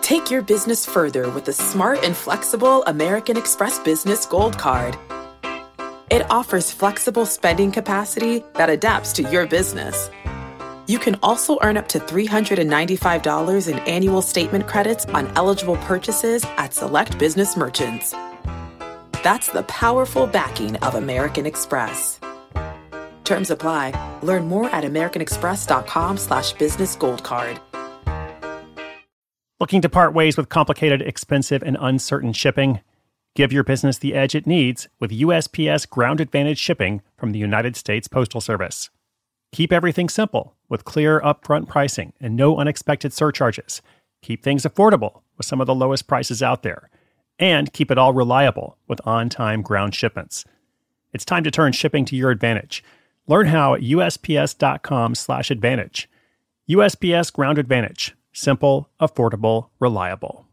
Take your business further with the smart and flexible American Express Business Gold Card. It offers flexible spending capacity that adapts to your business. You can also earn up to $395 in annual statement credits on eligible purchases at select business merchants. That's the powerful backing of American Express. Terms apply. Learn more at americanexpress.com/business gold card. Looking to part ways with complicated, expensive, and uncertain shipping? Give your business the edge it needs with USPS Ground Advantage shipping from the United States Postal Service. Keep everything simple with clear upfront pricing and no unexpected surcharges. Keep things affordable with some of the lowest prices out there. And keep it all reliable with on-time ground shipments. It's time to turn shipping to your advantage. Learn how at USPS.com/advantage. USPS Ground Advantage. Simple, affordable, reliable.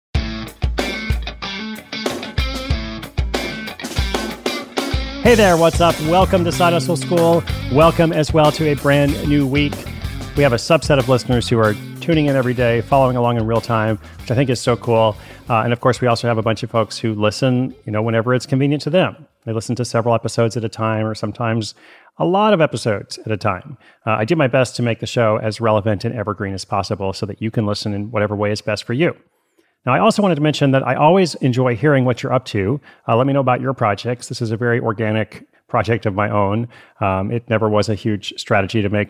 Hey there, what's up? Welcome to Side Hustle School. Welcome as well to a brand new week. We have a subset of listeners who are tuning in every day, following along in real time, which I think is so cool. And of course, we also have a bunch of folks who listen, whenever it's convenient to them. They listen to several episodes at a time, or sometimes a lot of episodes at a time. I do my best to make the show as relevant and evergreen as possible so that you can listen in whatever way is best for you. Now, I also wanted to mention that I always enjoy hearing what you're up to. Let me know about your projects. This is a very organic project of my own. It never was a huge strategy to make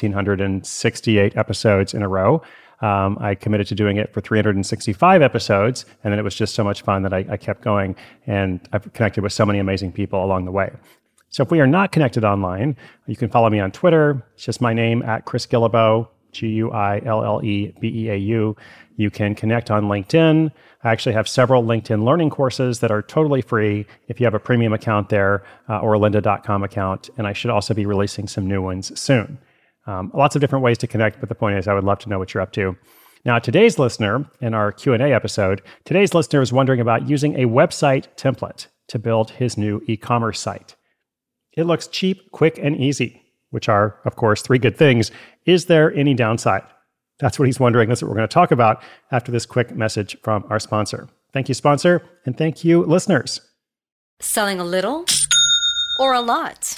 1,668 episodes in a row. I committed to doing it for 365 episodes, and then it was just so much fun that I kept going, and I've connected with so many amazing people along the way. So if we are not connected online, you can follow me on Twitter. It's just my name, at Chris Guillebeau, Guillebeau. You can connect on LinkedIn. I actually have several LinkedIn learning courses that are totally free if you have a premium account there or a lynda.com account. And I should also be releasing some new ones soon. Lots of different ways to connect, but the point is I would love to know what you're up to. Now, today's listener, in our Q&A episode, today's listener is wondering about using a website template to build his new e-commerce site. It looks cheap, quick, and easy, which are, of course, three good things. Is there any downside? That's what he's wondering. That's what we're going to talk about after this quick message from our sponsor. Thank you, sponsor, and thank you, listeners. Selling a little or a lot?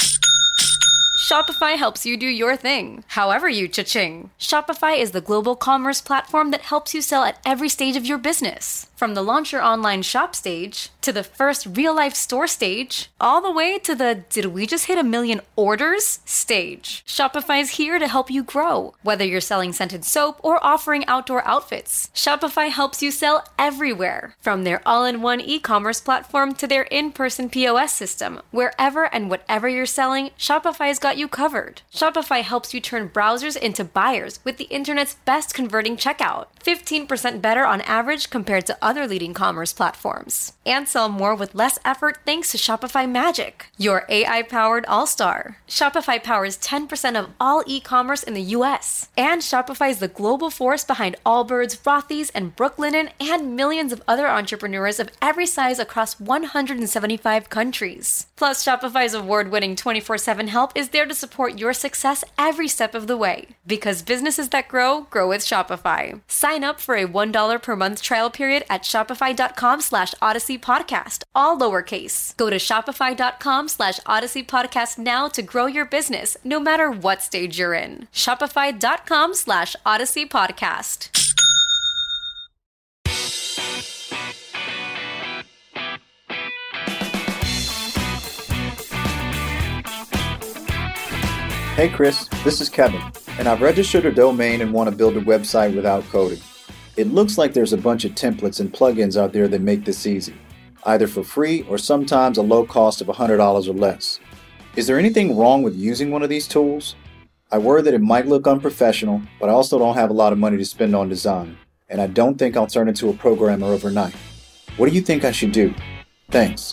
Shopify helps you do your thing, however you cha-ching. Shopify is the global commerce platform that helps you sell at every stage of your business. From the launch your online shop stage, to the first real-life store stage, all the way to the did we just hit 1 million orders stage. Shopify is here to help you grow. Whether you're selling scented soap or offering outdoor outfits, Shopify helps you sell everywhere. From their all-in-one e-commerce platform to their in-person POS system, wherever and whatever you're selling, Shopify's got you covered. Shopify helps you turn browsers into buyers with the internet's best converting checkout. 15% better on average compared to other leading commerce platforms. And sell more with less effort thanks to Shopify Magic, your AI-powered all-star. Shopify powers 10% of all e-commerce in the US. And Shopify is the global force behind Allbirds, Rothy's, and Brooklinen, and millions of other entrepreneurs of every size across 175 countries. Plus, Shopify's award-winning 24/7 help is there to support your success every step of the way. Because businesses that grow with Shopify. Sign up for a $1 per month trial period at shopify.com/Odyssey Podcast, all lowercase. Go to shopify.com/Odyssey Podcast now to grow your business, no matter what stage you're in. Shopify.com/Odyssey Podcast. Hey Chris, this is Kevin, and I've registered a domain and want to build a website without coding. It looks like there's a bunch of templates and plugins out there that make this easy, either for free or sometimes a low cost of $100 or less. Is there anything wrong with using one of these tools? I worry that it might look unprofessional, but I also don't have a lot of money to spend on design, and I don't think I'll turn into a programmer overnight. What do you think I should do? Thanks.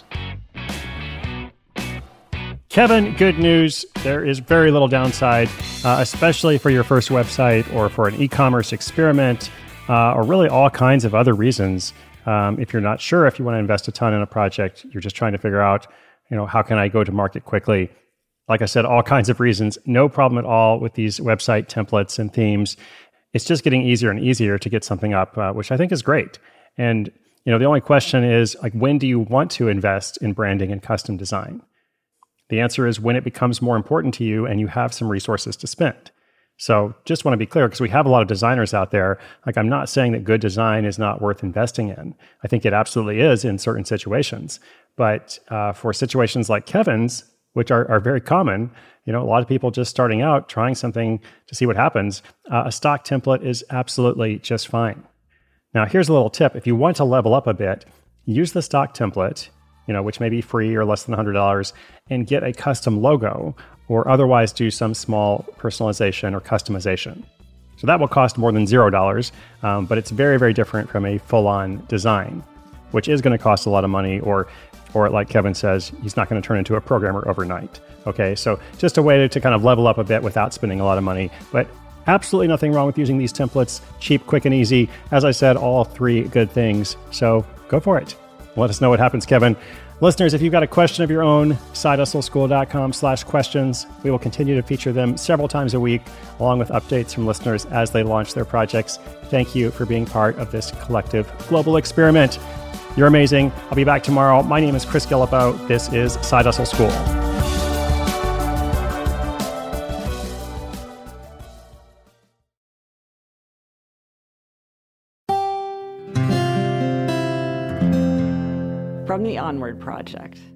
Kevin, good news. There is very little downside, especially for your first website or for an e-commerce experiment, or really all kinds of other reasons. If you're not sure if you want to invest a ton in a project, you're just trying to figure out, how can I go to market quickly? Like I said, all kinds of reasons. No problem at all with these website templates and themes. it's just getting easier and easier to get something up, which I think is great. And the only question is, like, when do you want to invest in branding and custom design? The answer is when it becomes more important to you and you have some resources to spend. So just want to be clear, because we have a lot of designers out there. Like, I'm not saying that good design is not worth investing in. I think it absolutely is in certain situations. But for situations like Kevin's, which are very common, a lot of people just starting out, trying something to see what happens, a stock template is absolutely just fine. Now, here's a little tip. If you want to level up a bit, use the stock template, which may be free or less than $100, and get a custom logo, or otherwise do some small personalization or customization. So that will cost more than $0, but it's very, very different from a full-on design, which is going to cost a lot of money, or like Kevin says, he's not going to turn into a programmer overnight. Okay, so just a way to kind of level up a bit without spending a lot of money, but absolutely nothing wrong with using these templates. Cheap, quick, and easy. As I said, all three good things. So go for it. Let us know what happens, Kevin. Listeners, if you've got a question of your own, sidehustleschool.com/questions. We will continue to feature them several times a week, along with updates from listeners as they launch their projects. Thank you for being part of this collective global experiment. You're amazing. I'll be back tomorrow. My name is Chris Guillebeau. This is Side Hustle School. From the Onward Project.